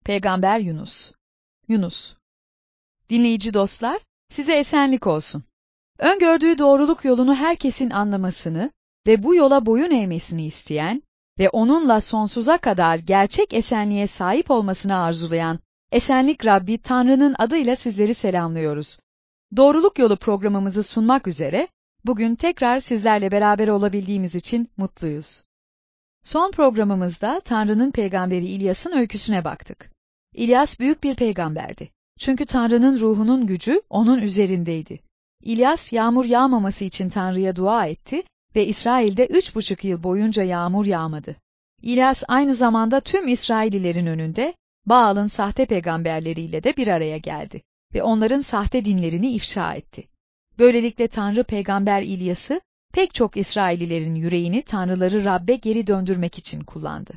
Peygamber Yunus. Yunus. Dinleyici dostlar, size esenlik olsun. Öngördüğü doğruluk yolunu herkesin anlamasını ve bu yola boyun eğmesini isteyen ve onunla sonsuza kadar gerçek esenliğe sahip olmasını arzulayan Esenlik Rabbi Tanrı'nın adıyla sizleri selamlıyoruz. Doğruluk Yolu programımızı sunmak üzere bugün tekrar sizlerle beraber olabildiğimiz için mutluyuz. Son programımızda Tanrı'nın peygamberi İlyas'ın öyküsüne baktık. İlyas büyük bir peygamberdi. Çünkü Tanrı'nın ruhunun gücü onun üzerindeydi. İlyas yağmur yağmaması için Tanrı'ya dua etti ve İsrail'de 3,5 yıl boyunca yağmur yağmadı. İlyas aynı zamanda tüm İsraillilerin önünde Baal'ın sahte peygamberleriyle de bir araya geldi ve onların sahte dinlerini ifşa etti. Böylelikle Tanrı peygamber İlyas'ı pek çok İsraillilerin yüreğini Tanrıları Rab'be geri döndürmek için kullandı.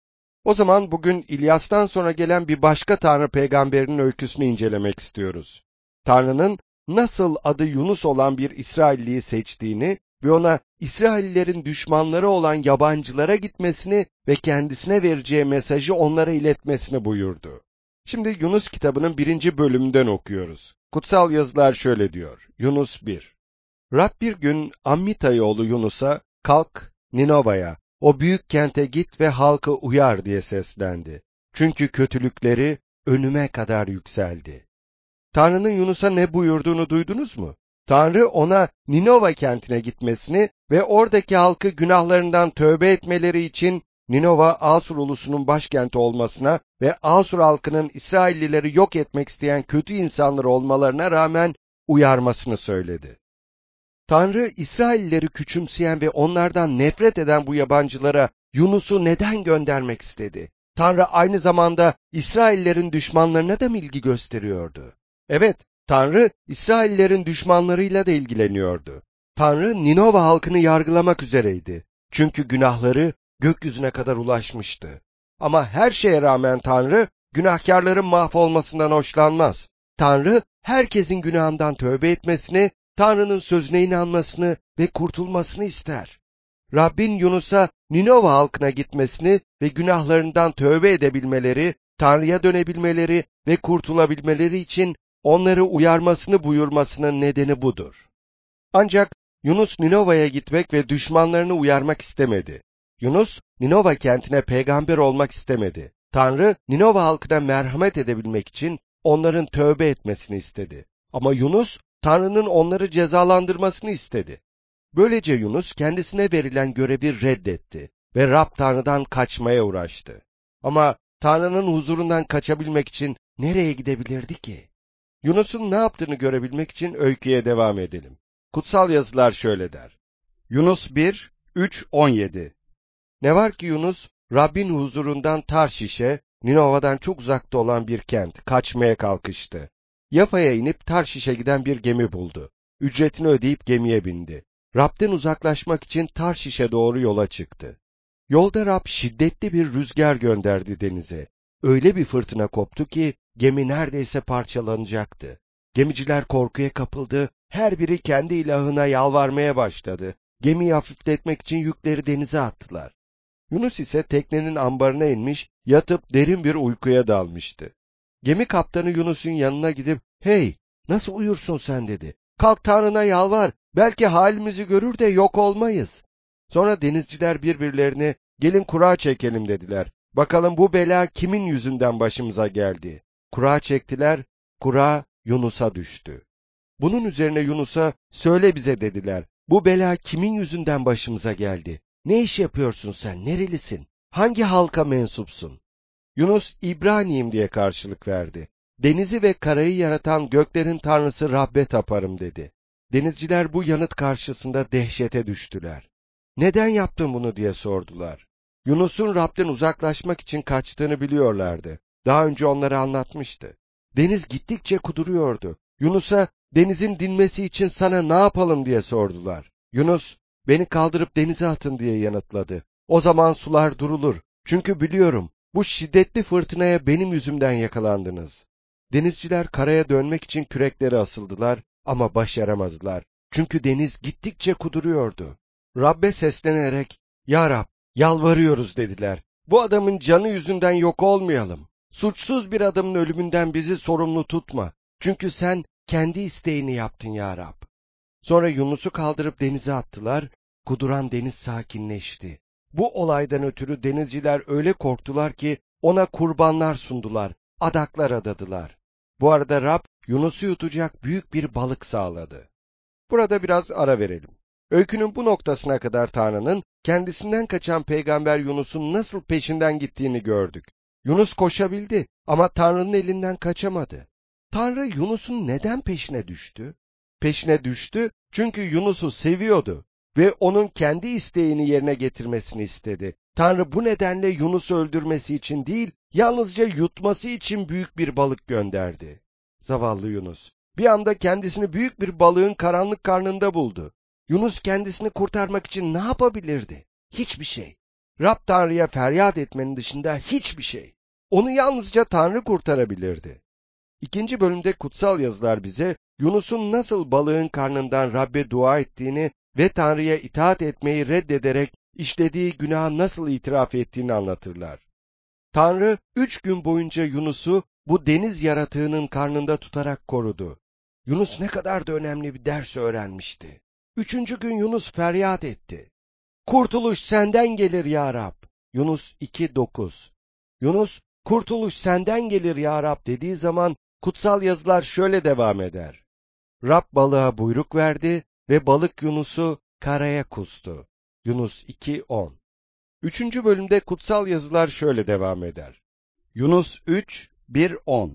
O zaman bugün İlyas'tan sonra gelen bir başka Tanrı peygamberinin öyküsünü incelemek istiyoruz. Tanrı'nın nasıl adı Yunus olan bir İsrailliyi seçtiğini ve ona İsraillilerin düşmanları olan yabancılara gitmesini ve kendisine vereceği mesajı onlara iletmesini buyurdu. Şimdi Yunus kitabının 1. bölümünden okuyoruz. Kutsal yazılar şöyle diyor. Yunus 1. Rab bir gün Ammitai oğlu Yunus'a, kalk Ninova'ya, o büyük kente git ve halkı uyar diye seslendi. Çünkü kötülükleri önüme kadar yükseldi. Tanrı'nın Yunus'a ne buyurduğunu duydunuz mu? Tanrı ona Ninova kentine gitmesini ve oradaki halkı günahlarından tövbe etmeleri için Ninova, Asur ulusunun başkenti olmasına ve Asur halkının İsraillileri yok etmek isteyen kötü insanlar olmalarına rağmen uyarmasını söyledi. Tanrı, İsraillileri küçümseyen ve onlardan nefret eden bu yabancılara Yunus'u neden göndermek istedi? Tanrı aynı zamanda İsraillerin düşmanlarına da mı ilgi gösteriyordu? Evet, Tanrı İsraillerin düşmanlarıyla da ilgileniyordu. Tanrı Ninova halkını yargılamak üzereydi. Çünkü günahları gökyüzüne kadar ulaşmıştı. Ama her şeye rağmen Tanrı günahkarların mahvolmasından hoşlanmaz. Tanrı herkesin günahından tövbe etmesini, Tanrı'nın sözüne inanmasını ve kurtulmasını ister. Rabbin Yunus'a Ninova halkına gitmesini ve günahlarından tövbe edebilmeleri, Tanrı'ya dönebilmeleri ve kurtulabilmeleri için onları uyarmasını buyurmasının nedeni budur. Ancak Yunus Ninova'ya gitmek ve düşmanlarını uyarmak istemedi. Yunus, Ninova kentine peygamber olmak istemedi. Tanrı, Ninova halkına merhamet edebilmek için onların tövbe etmesini istedi. Ama Yunus, Tanrı'nın onları cezalandırmasını istedi. Böylece Yunus kendisine verilen görevi reddetti ve Rab Tanrı'dan kaçmaya uğraştı. Ama Tanrı'nın huzurundan kaçabilmek için nereye gidebilirdi ki? Yunus'un ne yaptığını görebilmek için öyküye devam edelim. Kutsal yazılar şöyle der. Yunus 1, 3-17. Ne var ki Yunus, Rabbin huzurundan Tarşiş'e, Ninova'dan çok uzakta olan bir kent, kaçmaya kalkıştı. Yafa'ya inip Tarşiş'e giden bir gemi buldu. Ücretini ödeyip gemiye bindi. Rab'den uzaklaşmak için Tarşiş'e doğru yola çıktı. Yolda Rab şiddetli bir rüzgar gönderdi denize. Öyle bir fırtına koptu ki gemi neredeyse parçalanacaktı. Gemiciler korkuya kapıldı, her biri kendi ilahına yalvarmaya başladı. Gemiyi hafifletmek için yükleri denize attılar. Yunus ise teknenin ambarına inmiş, yatıp derin bir uykuya dalmıştı. Gemi kaptanı Yunus'un yanına gidip, "Hey, nasıl uyursun sen?" dedi. "Kalk Tanrı'na yalvar, belki halimizi görür de yok olmayız." Sonra denizciler birbirlerine, "Gelin kura çekelim." dediler. "Bakalım bu bela kimin yüzünden başımıza geldi?" Kura çektiler, kura Yunus'a düştü. Bunun üzerine Yunus'a, "Söyle bize." dediler. "Bu bela kimin yüzünden başımıza geldi? Ne iş yapıyorsun sen? Nerelisin? Hangi halka mensupsun?" Yunus, "İbraniyim." diye karşılık verdi. "Denizi ve karayı yaratan göklerin tanrısı Rab'be taparım." dedi. Denizciler bu yanıt karşısında dehşete düştüler. "Neden yaptın bunu?" diye sordular. Yunus'un Rab'den uzaklaşmak için kaçtığını biliyorlardı. Daha önce onlara anlatmıştı. Deniz gittikçe kuduruyordu. Yunus'a, "Denizin dinmesi için sana ne yapalım?" diye sordular. Yunus, "Beni kaldırıp denize atın." diye yanıtladı. "O zaman sular durulur. Çünkü biliyorum, bu şiddetli fırtınaya benim yüzümden yakalandınız." Denizciler karaya dönmek için kürekleri asıldılar ama başaramadılar. Çünkü deniz gittikçe kuduruyordu. Rab'be seslenerek, "Ya Rab, yalvarıyoruz." dediler. "Bu adamın canı yüzünden yok olmayalım." Suçsuz bir adamın ölümünden bizi sorumlu tutma. Çünkü sen kendi isteğini yaptın ya Rab. Sonra Yunus'u kaldırıp denize attılar, kuduran deniz sakinleşti. Bu olaydan ötürü denizciler öyle korktular ki ona kurbanlar sundular, adaklar adadılar. Bu arada Rab Yunus'u yutacak büyük bir balık sağladı. Burada biraz ara verelim. Öykünün bu noktasına kadar Tanrı'nın kendisinden kaçan peygamber Yunus'un nasıl peşinden gittiğini gördük. Yunus koşabildi ama Tanrı'nın elinden kaçamadı. Tanrı Yunus'un neden peşine düştü? Peşine düştü çünkü Yunus'u seviyordu ve onun kendi isteğini yerine getirmesini istedi. Tanrı bu nedenle Yunus'u öldürmesi için değil, yalnızca yutması için büyük bir balık gönderdi. Zavallı Yunus. Bir anda kendisini büyük bir balığın karanlık karnında buldu. Yunus kendisini kurtarmak için ne yapabilirdi? Hiçbir şey. Rab Tanrı'ya feryat etmenin dışında hiçbir şey. Onu yalnızca Tanrı kurtarabilirdi. İkinci bölümde kutsal yazılar bize Yunus'un nasıl balığın karnından Rab'be dua ettiğini ve Tanrı'ya itaat etmeyi reddederek işlediği günahı nasıl itiraf ettiğini anlatırlar. Tanrı 3 gün boyunca Yunus'u bu deniz yaratığının karnında tutarak korudu. Yunus ne kadar da önemli bir ders öğrenmişti. 3. gün Yunus feryat etti. Kurtuluş senden gelir ya Rab. Yunus 2:9. Yunus, kurtuluş senden gelir ya Rab dediği zaman kutsal yazılar şöyle devam eder. Rab balığa buyruk verdi ve balık Yunus'u karaya kustu. Yunus 2:10. 3. bölümde kutsal yazılar şöyle devam eder. Yunus 3:1-10.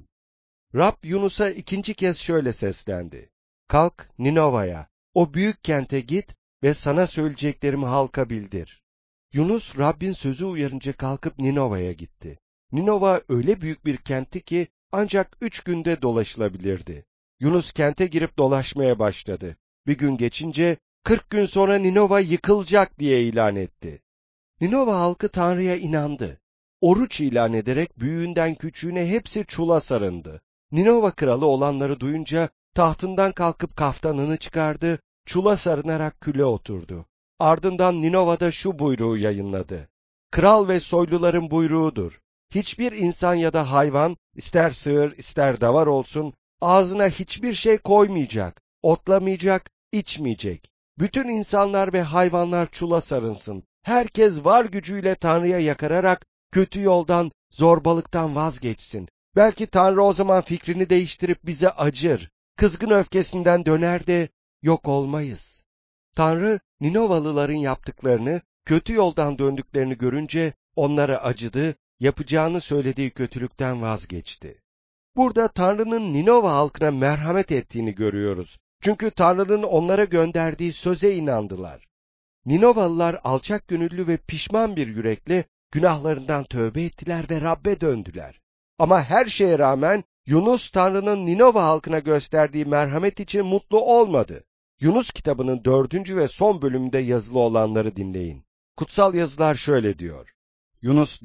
Rab Yunus'a ikinci kez şöyle seslendi. Kalk Ninova'ya, o büyük kente git ve sana söyleyeceklerimi halka bildir. Yunus Rabbin sözü uyarınca kalkıp Ninova'ya gitti. Ninova öyle büyük bir kentti ki ancak 3 günde dolaşılabilirdi. Yunus kente girip dolaşmaya başladı. Bir gün geçince 40 gün sonra Ninova yıkılacak diye ilan etti. Ninova halkı Tanrı'ya inandı. Oruç ilan ederek büyüğünden küçüğüne hepsi çula sarındı. Ninova kralı olanları duyunca tahtından kalkıp kaftanını çıkardı, çula sarınarak küle oturdu. Ardından Ninova'da şu buyruğu yayınladı. Kral ve soyluların buyruğudur. Hiçbir insan ya da hayvan, ister sığır ister davar olsun, ağzına hiçbir şey koymayacak, otlamayacak, içmeyecek. Bütün insanlar ve hayvanlar çula sarınsın. Herkes var gücüyle Tanrı'ya yakararak kötü yoldan, zorbalıktan vazgeçsin. Belki Tanrı o zaman fikrini değiştirip bize acır. Kızgın öfkesinden döner de yok olmayız. Tanrı Ninovalıların yaptıklarını, kötü yoldan döndüklerini görünce onlara acıdı, yapacağını söylediği kötülükten vazgeçti. Burada Tanrı'nın Ninova halkına merhamet ettiğini görüyoruz. Çünkü Tanrı'nın onlara gönderdiği söze inandılar. Ninovalılar alçak gönüllü ve pişman bir yürekle günahlarından tövbe ettiler ve Rab'be döndüler. Ama her şeye rağmen Yunus Tanrı'nın Ninova halkına gösterdiği merhamet için mutlu olmadı. Yunus kitabının 4. ve son bölümünde yazılı olanları dinleyin. Kutsal yazılar şöyle diyor. Yunus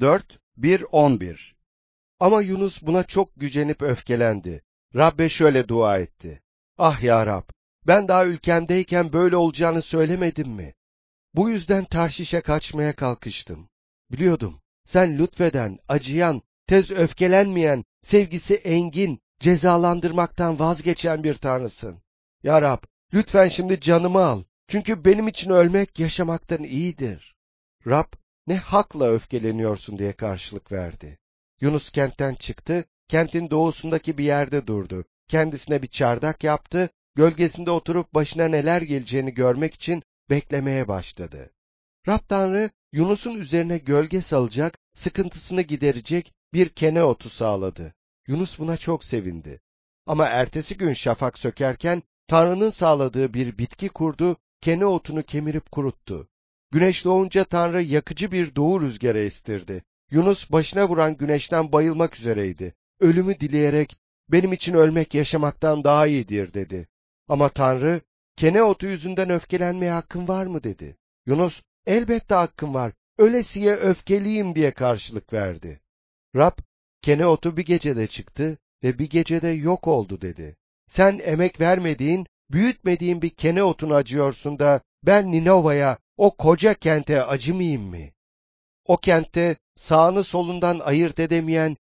4:1-11. Ama Yunus buna çok gücenip öfkelendi. Rab'be şöyle dua etti. Ah ya Rab, ben daha ülkemdeyken böyle olacağını söylemedim mi? Bu yüzden Tarşiş'e kaçmaya kalkıştım. Biliyordum, sen lütfeden, acıyan, tez öfkelenmeyen, sevgisi engin, cezalandırmaktan vazgeçen bir Tanrısın. Ya Rab, lütfen şimdi canımı al. Çünkü benim için ölmek yaşamaktan iyidir. Rab, ne hakla öfkeleniyorsun diye karşılık verdi. Yunus kentten çıktı, kentin doğusundaki bir yerde durdu. Kendisine bir çardak yaptı, gölgesinde oturup başına neler geleceğini görmek için beklemeye başladı. Rab Tanrı, Yunus'un üzerine gölge salacak, sıkıntısını giderecek bir kene otu sağladı. Yunus buna çok sevindi. Ama ertesi gün şafak sökerken, Tanrı'nın sağladığı bir bitki kurdu, kene otunu kemirip kuruttu. Güneş doğunca Tanrı yakıcı bir doğu rüzgarı estirdi. Yunus başına vuran güneşten bayılmak üzereydi. Ölümü dileyerek, benim için ölmek yaşamaktan daha iyidir dedi. Ama Tanrı, kene otu yüzünden öfkelenmeye hakkın var mı dedi. Yunus, elbette hakkım var, ölesiye öfkeliyim diye karşılık verdi. Rab, kene otu bir gecede çıktı ve bir gecede yok oldu dedi. Sen emek vermediğin, büyütmediğin bir kene otunu acıyorsun da ben Ninova'ya, o koca kente acımayayım mı? O kentte sağını solundan ayırt edemeyen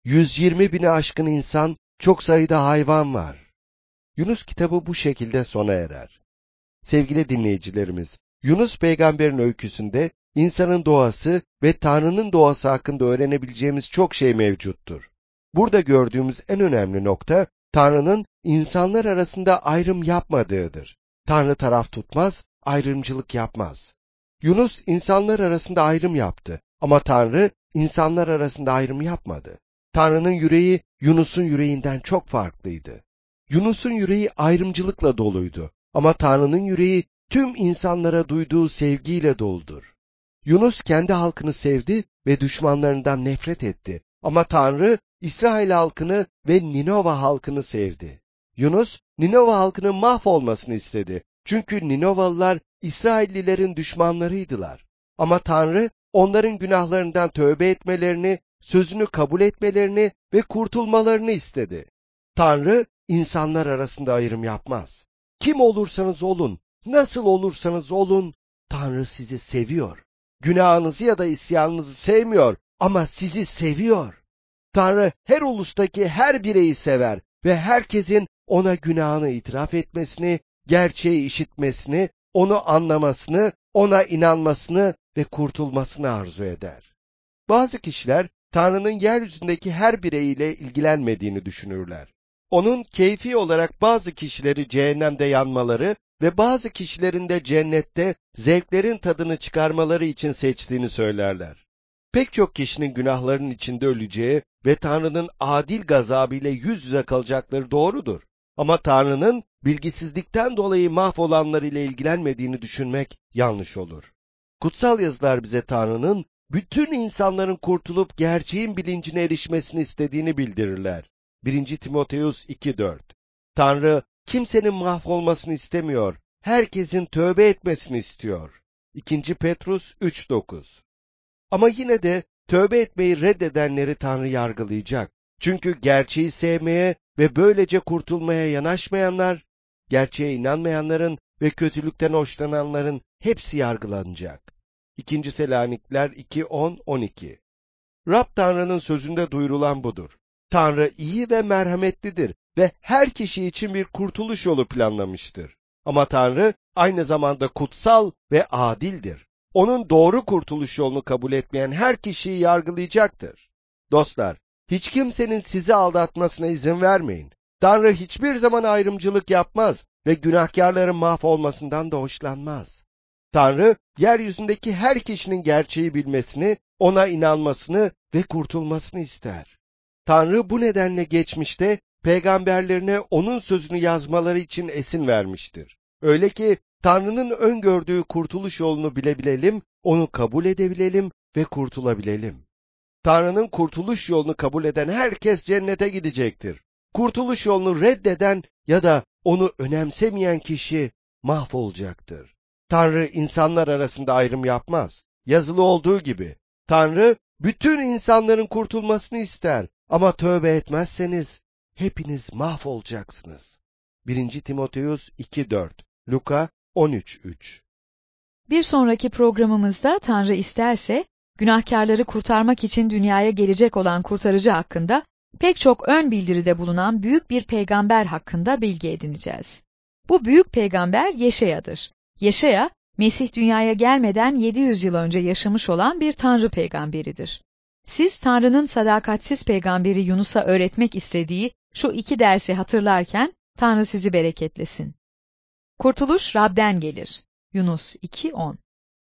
120 bini aşkın insan, çok sayıda hayvan var. Yunus kitabı bu şekilde sona erer. Sevgili dinleyicilerimiz, Yunus peygamberin öyküsünde insanın doğası ve Tanrı'nın doğası hakkında öğrenebileceğimiz çok şey mevcuttur. Burada gördüğümüz en önemli nokta, Tanrı'nın insanlar arasında ayrım yapmadığıdır. Tanrı taraf tutmaz, ayrımcılık yapmaz. Yunus insanlar arasında ayrım yaptı ama Tanrı insanlar arasında ayrım yapmadı. Tanrı'nın yüreği Yunus'un yüreğinden çok farklıydı. Yunus'un yüreği ayrımcılıkla doluydu ama Tanrı'nın yüreği tüm insanlara duyduğu sevgiyle doludur. Yunus kendi halkını sevdi ve düşmanlarından nefret etti ama Tanrı İsrail halkını ve Ninova halkını sevdi. Yunus, Ninova halkının mahvolmasını istedi. Çünkü Ninovalılar İsraillilerin düşmanlarıydılar. Ama Tanrı onların günahlarından tövbe etmelerini, sözünü kabul etmelerini ve kurtulmalarını istedi. Tanrı insanlar arasında ayrım yapmaz. Kim olursanız olun, nasıl olursanız olun, Tanrı sizi seviyor. Günahınızı ya da isyanınızı sevmiyor ama sizi seviyor. Tanrı her ulustaki her bireyi sever ve herkesin ona günahını itiraf etmesini, gerçeği işitmesini, onu anlamasını, ona inanmasını ve kurtulmasını arzu eder. Bazı kişiler Tanrı'nın yeryüzündeki her bireyiyle ilgilenmediğini düşünürler. Onun keyfi olarak bazı kişileri cehennemde yanmaları ve bazı kişilerin de cennette zevklerin tadını çıkarmaları için seçtiğini söylerler. Pek çok kişinin günahlarının içinde öleceği ve Tanrı'nın adil gazabıyla yüz yüze kalacakları doğrudur. Ama Tanrı'nın bilgisizlikten dolayı mahvolanlar ile ilgilenmediğini düşünmek yanlış olur. Kutsal yazılar bize Tanrı'nın bütün insanların kurtulup gerçeğin bilincine erişmesini istediğini bildirirler. 1. Timoteus 2:4. Tanrı kimsenin mahvolmasını istemiyor, herkesin tövbe etmesini istiyor. 2. Petrus 3:9. Ama yine de tövbe etmeyi reddedenleri Tanrı yargılayacak. Çünkü gerçeği sevmeye ve böylece kurtulmaya yanaşmayanlar, gerçeğe inanmayanların ve kötülükten hoşlananların hepsi yargılanacak. 2. Selanikliler 2:10-12. Rab Tanrı'nın sözünde duyurulan budur. Tanrı iyi ve merhametlidir ve her kişi için bir kurtuluş yolu planlamıştır. Ama Tanrı aynı zamanda kutsal ve adildir. Onun doğru kurtuluş yolunu kabul etmeyen her kişiyi yargılayacaktır. Dostlar, hiç kimsenin sizi aldatmasına izin vermeyin. Tanrı hiçbir zaman ayrımcılık yapmaz ve günahkarların mahvolmasından da hoşlanmaz. Tanrı, yeryüzündeki her kişinin gerçeği bilmesini, ona inanmasını ve kurtulmasını ister. Tanrı bu nedenle geçmişte peygamberlerine onun sözünü yazmaları için esin vermiştir. Öyle ki Tanrı'nın öngördüğü kurtuluş yolunu bilebilelim, onu kabul edebilelim ve kurtulabilelim. Tanrı'nın kurtuluş yolunu kabul eden herkes cennete gidecektir. Kurtuluş yolunu reddeden ya da onu önemsemeyen kişi mahvolacaktır. Tanrı insanlar arasında ayrım yapmaz. Yazılı olduğu gibi, Tanrı bütün insanların kurtulmasını ister ama tövbe etmezseniz hepiniz mahvolacaksınız. 1. Timoteus 2:4, Luka 13:3. Bir sonraki programımızda Tanrı isterse, günahkarları kurtarmak için dünyaya gelecek olan kurtarıcı hakkında pek çok ön bildiride bulunan büyük bir peygamber hakkında bilgi edineceğiz. Bu büyük peygamber Yeşaya'dır. Yeşaya, Mesih dünyaya gelmeden 700 yıl önce yaşamış olan bir Tanrı peygamberidir. Siz Tanrı'nın sadakatsiz peygamberi Yunus'a öğretmek istediği şu 2 dersi hatırlarken Tanrı sizi bereketlesin. Kurtuluş Rab'den gelir. Yunus 2:10.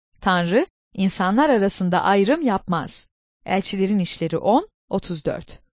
Tanrı, insanlar arasında ayrım yapmaz. Elçilerin İşleri 10:34.